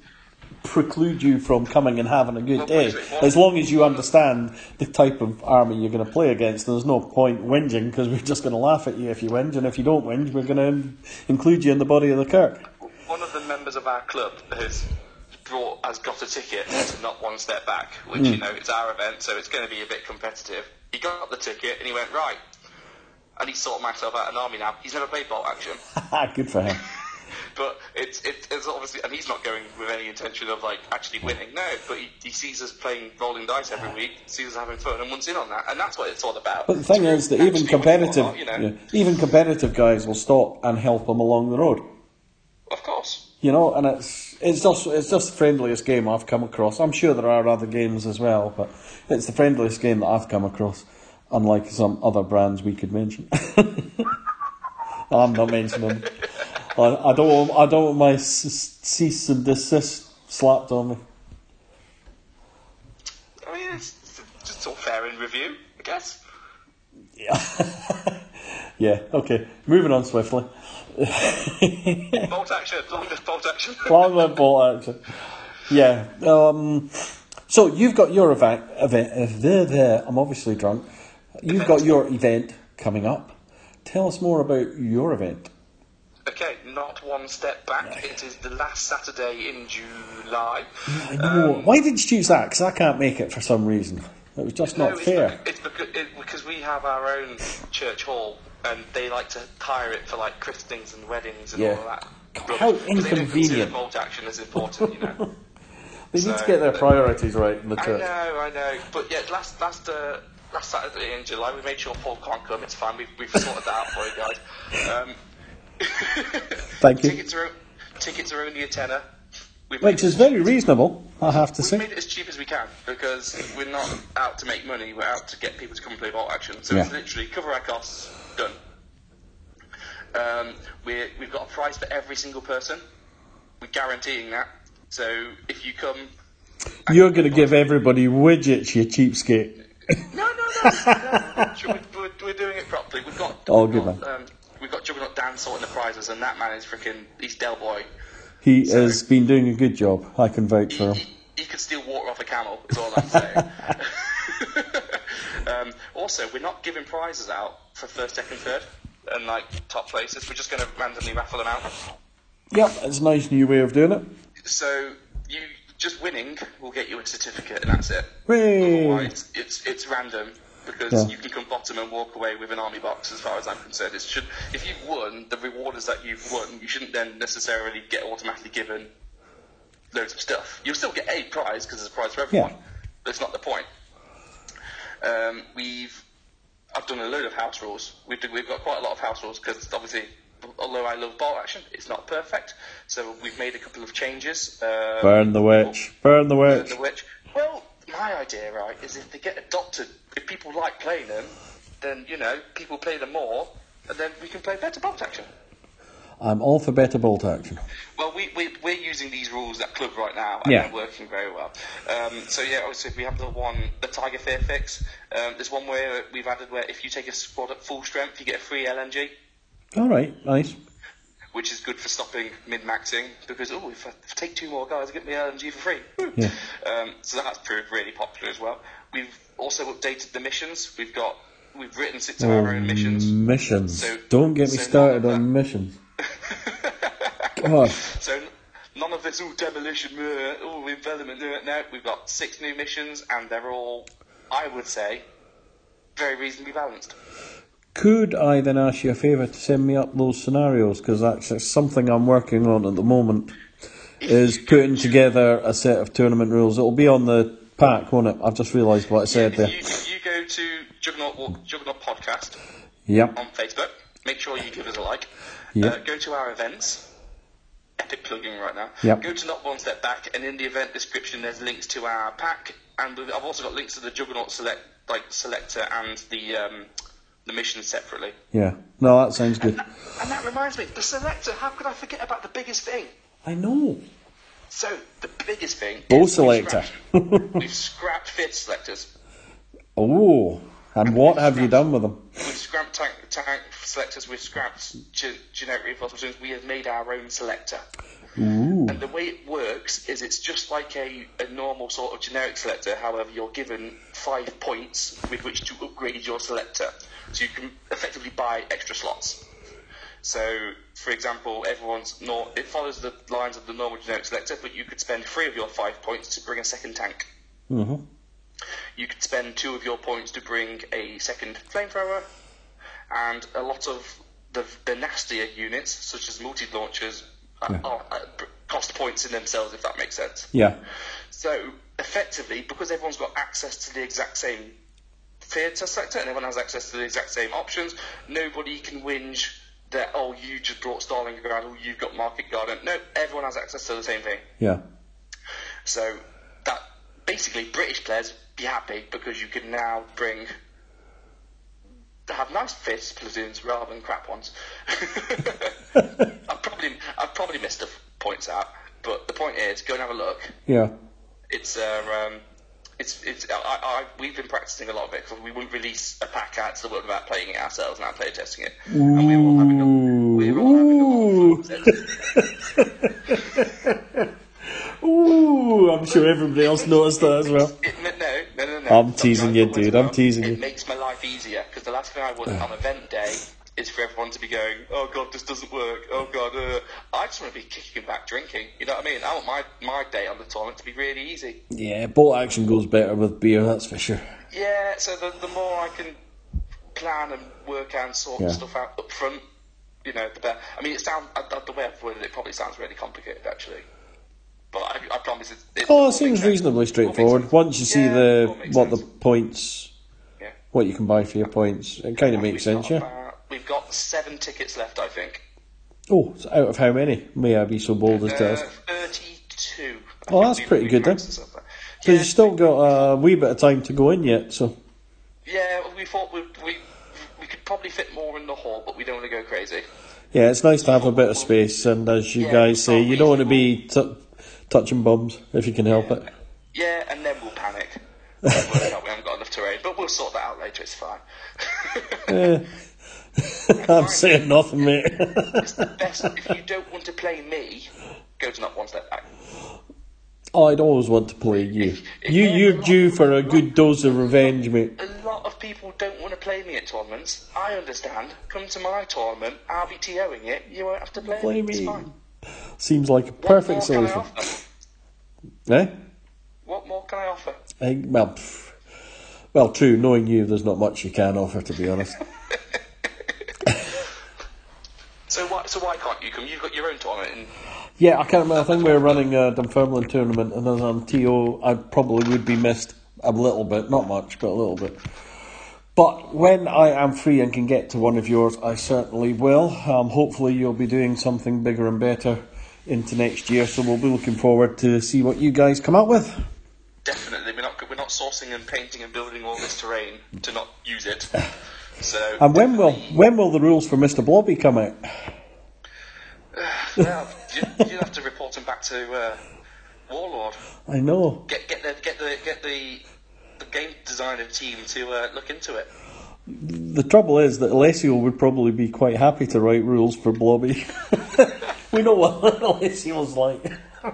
preclude you from coming and having a good Well, day. wait, wait, what- As long as you understand the type of army you're going to play against, there's no point whinging, because we're just going to laugh at you if you whinge, and if you don't whinge, we're going to include you in the body of the Kirk. One of the members of our club has brought has got a ticket to Not One Step Back, which mm. you know it's our event, so it's going to be a bit competitive. He got the ticket and he went right, and he's sorted myself out an army now. He's never played Bolt Action. Good for him. But it's, it's it's obviously, and he's not going with any intention of like actually winning. No, but he, he sees us playing rolling dice every week, sees us having fun, and wants in on that, and that's what it's all about. But the thing is that even competitive, not, you know? yeah, even competitive guys will stop and help him along the road. Of course. You know, and it's it's just it's just the friendliest game I've come across. I'm sure there are other games as well, but it's the friendliest game that I've come across. Unlike some other brands we could mention. I'm not mentioning them. I, I don't want, I don't want my c- cease and desist slapped on me. I mean, it's just all fair in review, I guess. Yeah. Yeah, okay. Moving on swiftly. Bolt Action, long live Bolt Action. Long live Bolt Action. Yeah. Um, so you've got your event, event uh, there, there. I'm obviously drunk. You've event. got your event coming up. Tell us more about your event. Okay, Not One Step Back. It is the last Saturday in July. Yeah, I know. Um, Why did you choose that? Because I can't make it for some reason. It was just no, not it's fair. Because, it's because, it, because we have our own church hall, and they like to hire it for like christenings and weddings and yeah. all of that. God, how but they don't consider inconvenient. Bolt Action as important, you know. They so, need to get their priorities right in the I church. know, I know. But yeah, last last uh, last Saturday in July, we made sure Paul can't come. It's fine. We've we've sorted that out for you guys. Um, Thank you. Tickets are tickets are only a tenner. We've Which is very reasonable, I have to we've say. made it as cheap as we can because we're not out to make money. We're out to get people to come and play Bolt Action. So Yeah. it's literally cover our costs, done. Um, we're, we've got a price for every single person. We're guaranteeing that. So if you come, You're going to give everybody widgets, you cheapskate. no, no, no, no. We're, we're, we're doing it properly. We've got Oh, we've good got, um, we've got Juggernaut Dan sorting the prizes, and that man is freaking. He's Del Boy. He So- has been doing a good job. I can vouch for him. He, he could steal water off a camel, is all I'm saying. um, also, we're not giving prizes out for first, second, third, and like top places. We're just going to randomly raffle them out. Yep, it's a nice new way of doing it. So you just winning will get you a certificate, and that's it. Hooray! Otherwise, it's it's random. Because Yeah. you can come bottom and walk away with an army box, as far as I'm concerned. It should, if you've won, the reward is that you've won. You shouldn't then necessarily get automatically given loads of stuff. You'll still get a prize because there's a prize for everyone. Yeah. But it's not the point. Um, we've, I've done a load of house rules. We've done, we've got quite a lot of house rules because obviously, although I love Bolt Action, it's not perfect. So we've made a couple of changes. Um, Burn the witch. Burn the Burn witch. the witch. Well, my idea, right, is if they get adopted, if people like playing them, then, you know, people play them more, and then we can play better Bolt Action. I'm all for better Bolt Action. Well, we, we, we're using these rules at club right now, and Yeah. they're working very well. Um, so, yeah, obviously, we have the one, the Tiger Fear fix. Um, there's one where we've added where if you take a squad at full strength, you get a free L N G. All right, nice. Which is good for stopping mid-maxing, because, oh, if I, if I take two more guys, I get my L N G for free. Yeah. Um, so that's proved really popular as well. We've also updated the missions. We've got, we've written six of our own missions. Missions. So- Don't get me so started none of on that- missions. God. So none of this, all demolition, uh, all envelopment, uh, no, we've got six new missions, and they're all, I would say, very reasonably balanced. Could I then ask you a favour to send me up those scenarios? Because that's something I'm working on at the moment, is putting together a set of tournament rules. It'll be on the pack, won't it? I've just realised what I said If there. you, if you go to Juggernaut, Juggernaut Podcast Yep. on Facebook, make sure you give us a like. Yep. Uh, go to our events. Epic plugging right now. Yep. Go to Not One Step Back, and in the event description, there's links to our pack, and we've, I've also got links to the Juggernaut select, like selector and the um, the missions separately. Yeah. No, that sounds good. And that, and that reminds me, the selector. How could I forget about the biggest thing? I know. So the biggest thing. Bow is we've selector. scrapped- We've scrapped fifth selectors. Oh, and what have you done with them? We've scrapped tank, tank selectors. We've scrapped ge- generic reinforcement machines. We have made our own selector. Ooh. And the way it works is it's just like a, a normal sort of generic selector, however you're given five points with which to upgrade your selector. So you can effectively buy extra slots. So, for example, everyone's nor- it follows the lines of the normal generic selector, but you could spend three of your five points to bring a second tank. Mm-hmm. You could spend two of your points to bring a second flamethrower, and a lot of the, the nastier units, such as multi-launchers, Yeah. are, are, cost points in themselves, if that makes sense. Yeah. So, effectively, because everyone's got access to the exact same theatre sector, and everyone has access to the exact same options, nobody can whinge that, oh, you just brought Stalingrad, or you've got Market Garden. No, everyone has access to the same thing. Yeah. So, that basically, British players be happy because you can now bring have nice fit platoons rather than crap ones. I've probably I've probably missed the points out, but the point is, go and have a look. Yeah. It's uh, um, it's it's I, I we've been practicing a lot of it because we wouldn't release a pack out to the world without playing it ourselves and play testing it, and we were all having a we were all having a lot of fun with it. Ooh, I'm sure everybody else noticed that as well. It, no, no, no, no. I'm teasing you, dude. I'm teasing you. It makes my life easier because the last thing I want on event day is for everyone to be going, "Oh God, this doesn't work. Oh God." Uh. I just want to be kicking back, drinking. You know what I mean? I want my my day on the tournament to be really easy. Yeah, bolt action goes better with beer, that's for sure. Yeah. So the the more I can plan and work and sort Yeah. stuff out up front, you know, the better. I mean, it sounds the way I've worded it probably sounds really complicated, actually. But I, I promise it. it Oh, all it seems makes sense. reasonably All makes straightforward. sense. Once you see Yeah, the all makes what sense. the points, Yeah. what you can buy for your points, it kind of makes We've sense, got yeah. about- We've got seven tickets left, I think. Oh, so out of how many? May I be so bold as to Uh, ask? thirty-two. I Oh, think that's we've- pretty we've good then. maxed this up there. So Yeah, you've still got a wee bit of time to go in yet, so... yeah, well, we thought we, we we could probably fit more in the hall, but we don't want to go crazy. Yeah, it's nice to have a bit of space, and as you Yeah, guys say, we'll you don't want to be t- touching bums, if you can help it. Yeah, and then we'll panic. We'll work out we haven't got enough terrain, but we'll sort that out later, it's fine. Eh. I'm saying nothing, mate. It's the best. If you don't want to play me, go to not one step back. I'd always want to play you. You, you're due for a good dose of revenge, mate. A lot of people don't want to play me at tournaments. I understand. Come to my tournament, I'll be TOing it. You won't have to play, Play me. It's me. fine. Seems like a What perfect more can I solution. offer? Eh? What more can I offer? I, well, pff, well, true. Knowing you, there's not much you can offer, to be honest. So why? So why can't you come? You've got your own tournament. In, Yeah, I can't remember. I think we were running a Dunfermline tournament, and as on T O, I probably would be missed a little bit, not much, but a little bit. But when I am free and can get to one of yours, I certainly will. Um, hopefully, you'll be doing something bigger and better into next year, so we'll be looking forward to see what you guys come up with. definitely, we're not we're not sourcing and painting and building all this terrain to not use it. So. And when will when will the rules for Mister Blobby come out? Well, you, you have to report them back to uh, Warlord. I know. Get get the get the get the the game designer team to uh, look into it. The trouble is that Alessio would probably be quite happy to write rules for Blobby. We know what Alessio's like.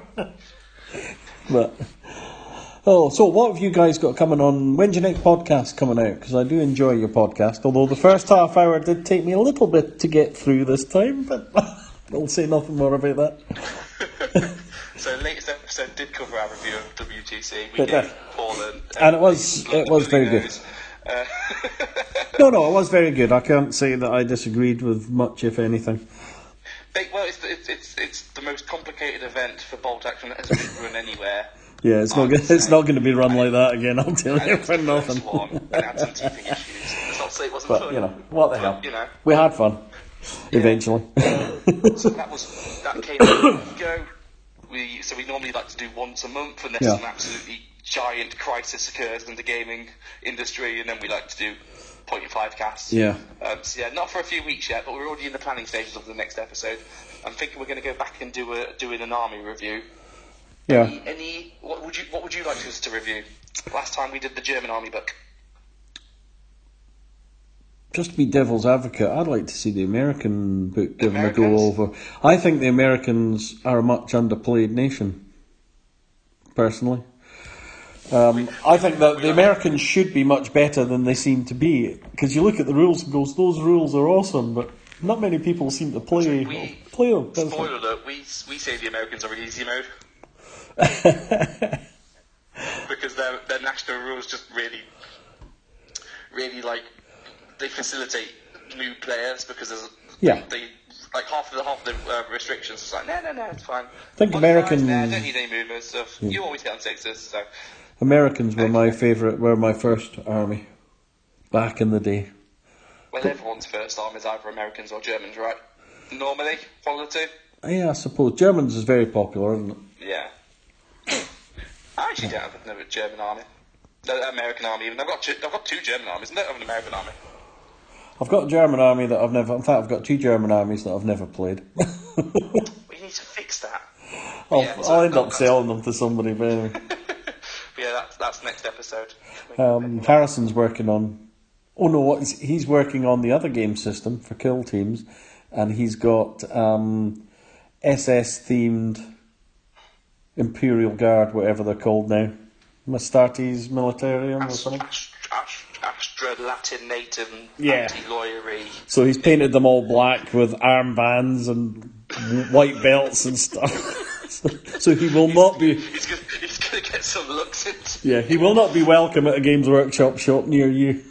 But oh, so what have you guys got coming on? When's your next podcast coming out? Because I do enjoy your podcast, although the first half hour did take me a little bit to get through this time, but I'll say nothing more about that. So latest episode did cover our review of W T C. We It gave did. Paul and, And it was- it was very good. Uh, No, no, it was very good. I can't say that I disagreed with much, if anything. they, well, it's, it's it's it's the most complicated event for bolt action that has been run anywhere. Yeah, it's not. I Go- would it's say. not going to be run like that again. I'll tell And you it was for the nothing. first one, and had some teething issues. Let's not say it wasn't But fun. you know, what the hell? You know, We had fun. Eventually. so that was that came a month ago. We so we normally like to do once a month unless Yeah. an absolutely giant crisis occurs in the gaming industry, and then we like to do point five casts. Yeah. Um, so yeah, not for a few weeks yet, but we're already in the planning stages of the next episode. I'm thinking we're going to go back and do a doing an army review. Yeah. Any, any what would you what would you like us to review? Last time we did the German army book. just to be devil's advocate, I'd like to see the American book given a Americans? go over. I think the Americans are a much underplayed nation, personally. Um, I think that the Americans should be much better than they seem to be, because you look at the rules and goes, those rules are awesome, but not many people seem to play We, play them. does spoiler it? alert, we, we say the Americans are in easy mode. Because their, their national rules just really, really, like, they facilitate new players, because there's, Yeah. they, like, half of the, half of the uh, restrictions, it's like, no, no, no, it's fine. I think One five, American- nah, I don't need any movement stuff. You always get on sixes, so... Americans were my favourite, were my first army, back in the day. Well, everyone's first arm is either Americans or Germans, right? Normally, one of the two. Yeah, I suppose. Germans is very popular, isn't it? Yeah. I actually don't have another German army. No, American army even. I've got two, I've got two German armies. I don't have an American army. I've got a German army that I've never... In fact, I've got two German armies that I've never played. We need to fix that. I'll, Yeah, so I'll end up that's- selling them to somebody, but anyway. But yeah, that's that's next episode. Um, Harrison's working on... Oh no, what is, he's working on the other game system for kill teams, and he's got um, S S-themed Imperial Guard, whatever they're called now. Mastartes Militarium or Ast- something. Ast- Ast- Astra Latin native Yeah. anti-lawyery. So he's painted them all black with armbands and white belts and stuff. so, so he will not be... He's gonna, he's gonna get some looks into. Yeah, he will not be welcome at a Games Workshop shop near you.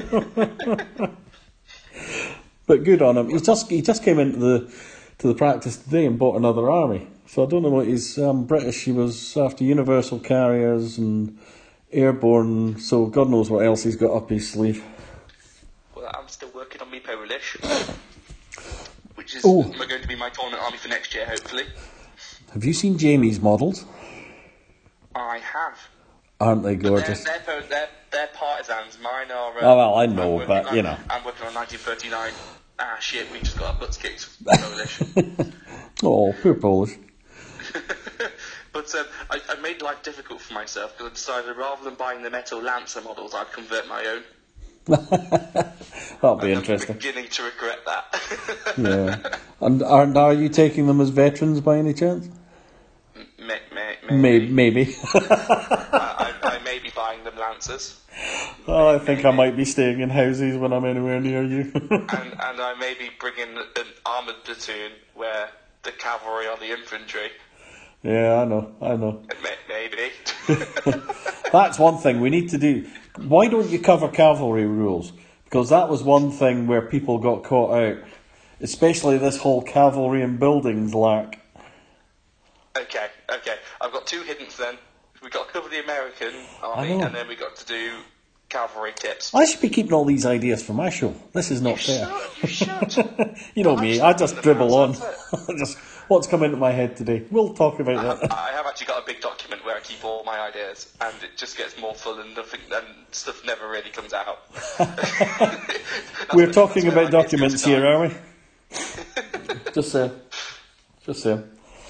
But good on him. He just he just came into the to the practice today and bought another army. So I don't know what he's um, British. He was after Universal Carriers and Airborne. So God knows what else he's got up his sleeve. Well, I'm still working on me Polish, which is Oh. going to be my tournament army for next year, hopefully. Have you seen Jamie's models? I have. Aren't they But gorgeous? They're, they're, they're, they're partisans. Mine are. Uh, Oh, well, I know, I'm working, but, you I'm, know. I'm working on nineteen thirty-nine. Ah, shit, we just got our butts kicked. Polish. Oh, poor Polish. But um, I, I made life difficult for myself because I decided rather than buying the metal Lancer models, I'd convert my own. That'll be I'm interesting. beginning to regret that. Yeah. And aren't are you taking them as veterans by any chance? may, may, Maybe. maybe. Maybe. I, I, I may be buying them Lancers. Oh, I think I might be staying in houses when I'm anywhere near you. And, and I may be bringing an armoured platoon where the cavalry are the infantry. Yeah, I know, I know. May, maybe. That's one thing we need to do. Why don't you cover cavalry rules? Because that was one thing where people got caught out. Especially this whole cavalry and buildings lark. Okay, okay. I've got two hints then. We've got to cover the American I army, know. and then we've got to do cavalry tips. I should be keeping all these ideas for my show. This is not You fair. should, you should. You know me, I just dribble on. That's it. Just what's come into my head today. We'll talk about I have, that. I have actually got a big document where I keep all my ideas, and it just gets more full, and nothing, and stuff never really comes out. We're That's- talking that's where about ideas go documents to here, die. are we? Just saying. Just saying.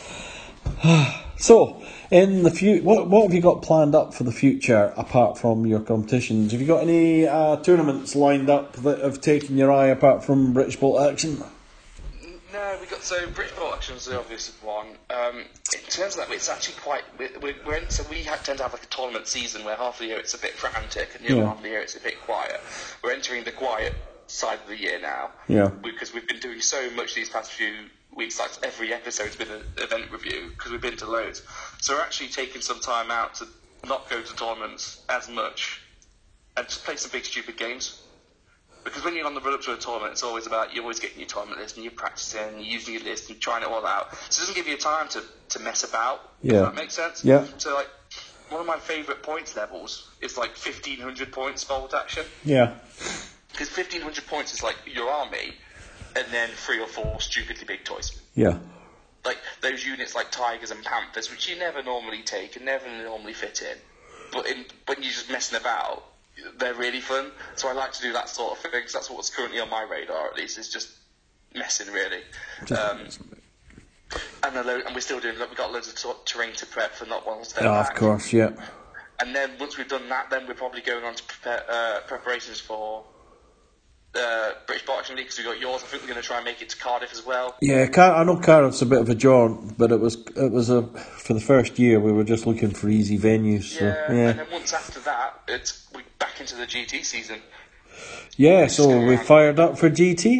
So, in the future, what what have you got planned up for the future apart from your competitions? Have you got any uh, tournaments lined up that have taken your eye apart from British Bolt Action? No, we got so British Bolt Action is the obvious one. Um, in terms of that, it's actually quite. We're, we're in, so we ha- tend to have like a tournament season where half of the year it's a bit frantic and the other Yeah. half of the year it's a bit quiet. We're entering the quiet side of the year now. Yeah. Because we've been doing so much these past few weeks. Like every episode's been an event review because we've been to loads. So we're actually taking some time out to not go to tournaments as much and just play some big stupid games. Because when you're on the run up to a tournament, it's always about you're always getting your tournament list and you're practicing, and you're using your list and trying it all out. So it doesn't give you time to, to mess about. Yeah. Does that make sense? Yeah. So like one of my favourite points levels is like fifteen hundred points Bolt Action. Yeah. Because fifteen hundred points is like your army, and then three or four stupidly big toys. Yeah. Like those units like Tigers and Panthers, which you never normally take and never normally fit in. But in, when you're just messing about, they're really fun. So I like to do that sort of thing, because that's what's currently on my radar, at least, is just messing, really. Um, and, a load, and we're still doing, we've got loads of t- terrain to prep for not ones to Oh, of course, yeah. And then once we've done that, then we're probably going on to prepare, uh, preparations for uh, British Boxing League, because we got yours. I think we're going to try and make it to Cardiff as well. Yeah, Car- I know Cardiff's a bit of a jaunt, but it was it was a for the first year we were just looking for easy venues. So, Yeah, yeah, and then once after that, it's we back into the G T season. yeah. So we fired up for G T.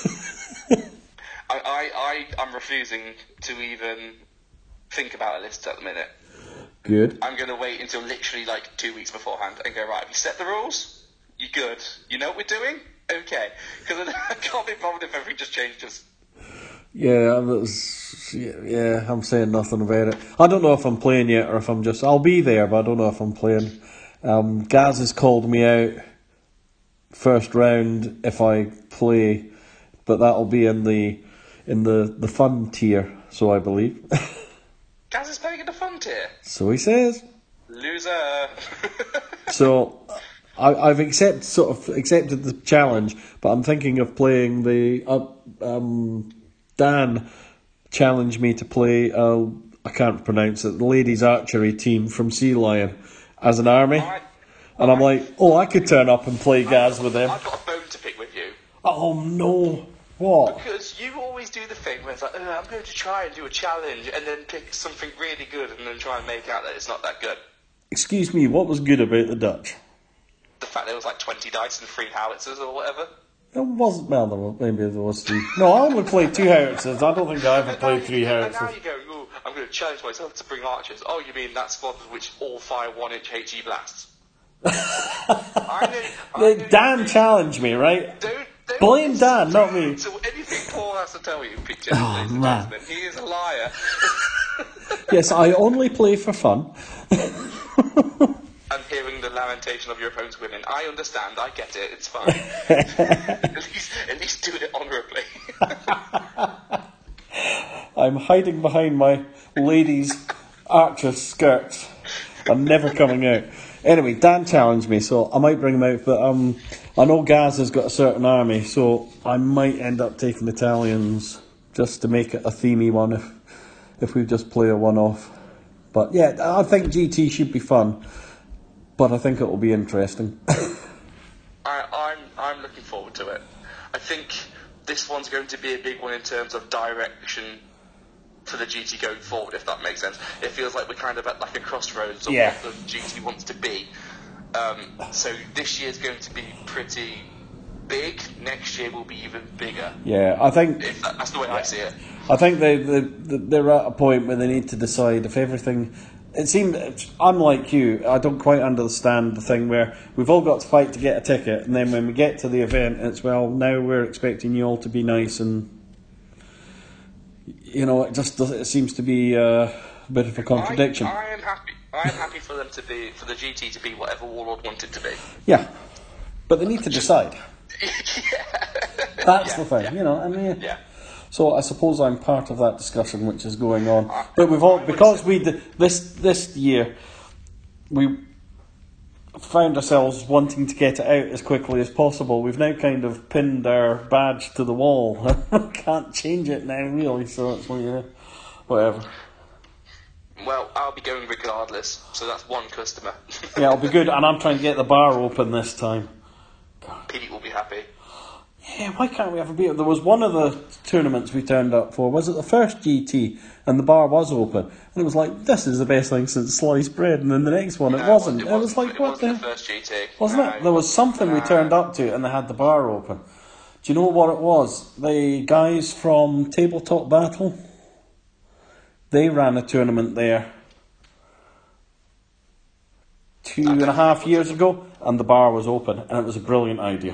I, I, I, I'm refusing to even think about a list at the minute. Good. I'm going to wait until literally like two weeks beforehand and go, right, have you set the rules? You good? You know what we're doing? Okay. Because I can't be bothered if everything just changes. Yeah, that's, yeah, I'm saying nothing about it. I don't know if I'm playing yet or if I'm just... I'll be there, but I don't know if I'm playing. Um, Gaz has called me out first round if I play, but that'll be in the in the, the fun tier, so I believe. Gaz is playing in the fun tier. So he says. Loser. So I, I've accept, sort of accepted the challenge, but I'm thinking of playing the... Uh, um, Dan challenged me to play, uh, I can't pronounce it, the ladies' archery team from Sea Lion as an army. Right. And I'm like, oh, I could turn up and play Gaz with them. I've got a bone to pick with you. Oh, no. What? Because you always do the thing where it's like, oh, I'm going to try and do a challenge and then pick something really good and then try and make out that it's not that good. Excuse me, what was good about the Dutch? The fact there was like twenty dice and three howitzers or whatever. It wasn't, well, there was, maybe there was three. No, I only played two howitzers. I don't think I ever And played now three you- howitzers. And now you go, ooh, I'm going to challenge myself to bring archers. Oh, you mean that squad which all fire one-inch H E blasts? I know, I know Dan challenged me, right? Don't, don't Blame Dan, not me. So anything Paul has to tell you, picture, Oh, ladies and man. gentlemen, he is a liar. Yes, I only play for fun. And hearing the lamentation of your opponent's women, I understand, I get it, it's fine. at least, at least do it honourably. I'm hiding behind my ladies' archer skirts. I'm never coming out. Anyway, Dan challenged me, so I might bring him out. But um, I know Gaz has got a certain army, so I might end up taking Italians just to make it a themey one if if we just play a one-off. But yeah, I think G T should be fun, but I think it will be interesting. I, I'm, I'm looking forward to it. I think this one's going to be a big one in terms of direction for the G T going forward, if that makes sense. It feels like we're kind of at like a crossroads of Yeah. what the G T wants to be. Um, so this year's going to be pretty big. Next year will be even bigger. Yeah, I think If that, that's the way I see it. I think they, they they're at a point where they need to decide if everything. It seemed, unlike you, I don't quite understand the thing where we've all got to fight to get a ticket, and then when we get to the event, it's, well, now we're expecting you all to be nice, and you know, it just does, it seems to be uh, a bit of a contradiction. I, I am happy. I am happy for them to be, for the G T to be whatever Warlord wanted to be. Yeah, but they need to decide. yeah. That's Yeah, the thing, yeah. you know. I mean, Yeah. so I suppose I'm part of that discussion which is going on. But we've all, because we did this this year, we found ourselves wanting to get it out as quickly as possible. We've now kind of pinned our badge to the wall. Can't change it now, really. So it's like, yeah, whatever. Well, I'll be going regardless, so that's one customer. Yeah, it'll be good. And I'm trying to get the bar open this time. Pete will be happy. Yeah, why can't we have a beer? There was one of the tournaments we turned up for, was it the first G T, and the bar was open, and it was like, this is the best thing since sliced bread, and then the next one, it No, wasn't. It, It was like, it what wasn't the... the first G T. Wasn't No, it? There was something we no. turned up to, and they had the bar open. Do you know what it was? The guys from Tabletop Battle, they ran a tournament there two and a half years ago, and the bar was open, and it was a brilliant idea.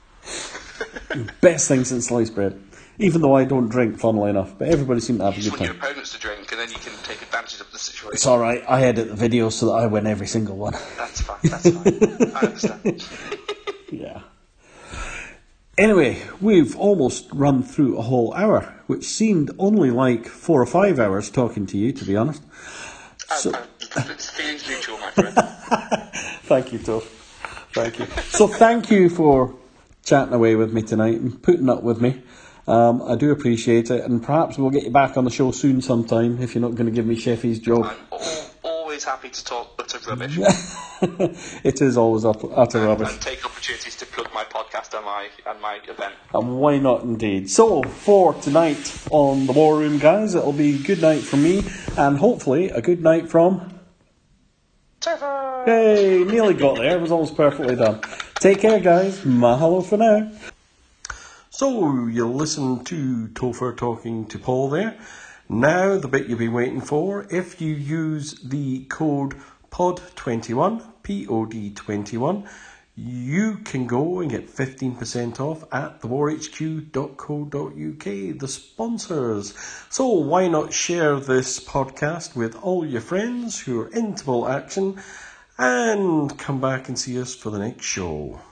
Best thing since sliced bread. Even though I don't drink, funnily enough, but everybody seemed to have a You just good want your time. opponents to drink, and then you can take advantage of the situation. It's alright, I edit the videos so that I win every single one. That's fine, that's fine. I understand. Yeah. Anyway, we've almost run through a whole hour, which seemed only like four or five hours talking to you, to be honest. So, I, I, it's feelings mutual, my friend. thank you, Toph. Thank you. So thank you for chatting away with me tonight and putting up with me. Um, I do appreciate it, and perhaps we'll get you back on the show soon sometime if you're not going to give me Sheffy's job. I'm al- always always happy to talk utter rubbish. It is always up, utter and, rubbish. And take opportunities to plug my podcast and my and my event. And why not indeed? So, for tonight on the War Room, guys, it'll be good night from me, and hopefully a good night from... Topher! Hey, nearly got there. It was almost perfectly done. Take care, guys. Mahalo for now. So, you'll listen to Topher talking to Paul there. Now, the bit you've been waiting for. If you use the code P O D twenty-one, P O D twenty-one, you can go and get fifteen percent off at the war h q dot co dot u k, the sponsors. So why not share this podcast with all your friends who are into Bolt Action, and come back and see us for the next show.